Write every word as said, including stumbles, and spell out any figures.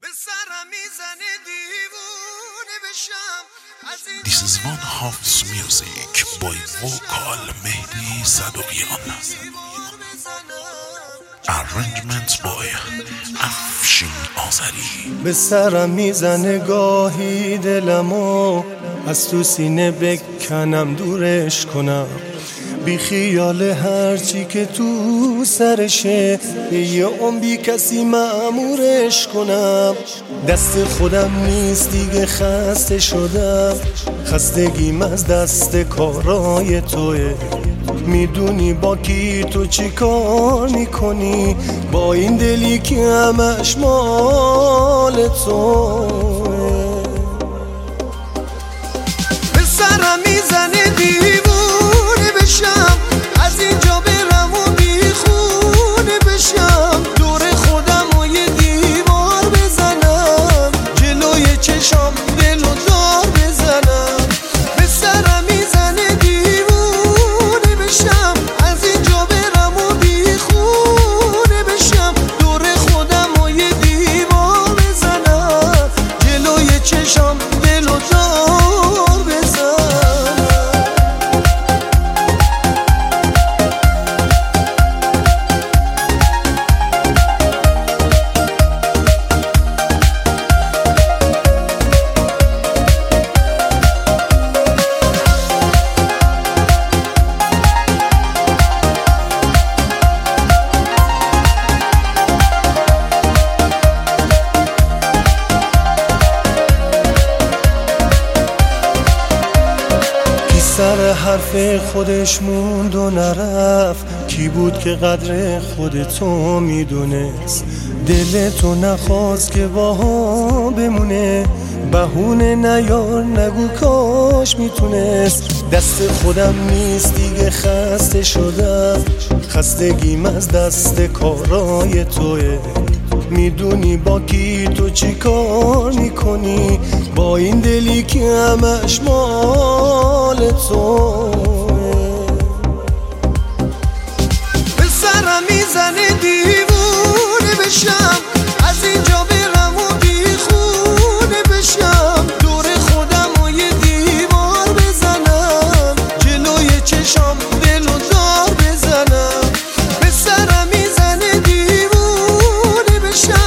This is One House Music by vocal Mehdi Sadoqian. Arrangement by افشین آذری. به سرم میزنه گاهی دلمو از تو سینه بکنم دورش کنم، بی خیال هرچی که تو سرشه، به یه عمری کسی مأمورش کنم. دست خودم نیست دیگه، خسته شدم، خستگیم از دست کارای توه. میدونی با کی تو چی کار میکنی، با این دلی که همش مال توه. به سرم میزنه دیوونه بشم، از اینجا برم و بیخونه بشم، دور خودم و یه دیوار بزنم، جلوی چشام دل و دار بزنم. به سرم میزنه دیوونه بشم، از اینجا برم و بیخونه بشم، دور خودم و یه دیوار بزنم، جلوی چشام دل و دار بزنم. سر حرف خودش موند و نرفت، کی بود که قدر خودتو میدونست؟ دلتو نخواست که باها بمونه، بهونه نیار نگو کاش میتونست. دست خودم نیست دیگه، خسته شدم، خستگیم از دست کارای توه. میدونی با کی تو چی کار میکنی، با این دلی که همش مال توه. به سرم میزنه دیوونه بشم، از اینجا برم و بیخونه بشم، دور خودم و یه دیوار بزنم، جلوی چشام دل و دار بزنم. به سرم میزنه دیوونه بشم،